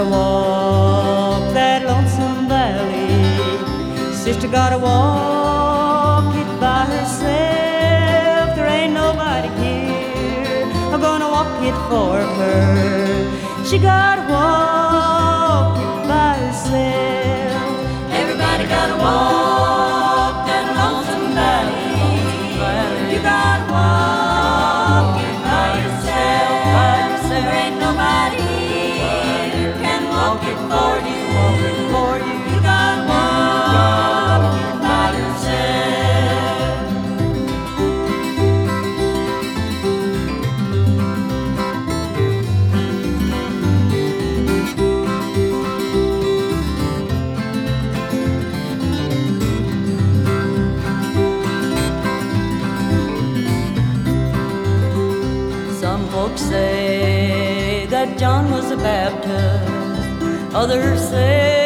gotta walk that lonesome valley. Sister gotta walk it by herself. There ain't nobody here gonna walk it for her. She gotta walk it by herself. Everybody gotta walk that lonesome valley. You gotta walk it by yourself. There ain't nobody here can walk it for you. You gotta walk it by yourself. Some folks say that John was a Baptist, others say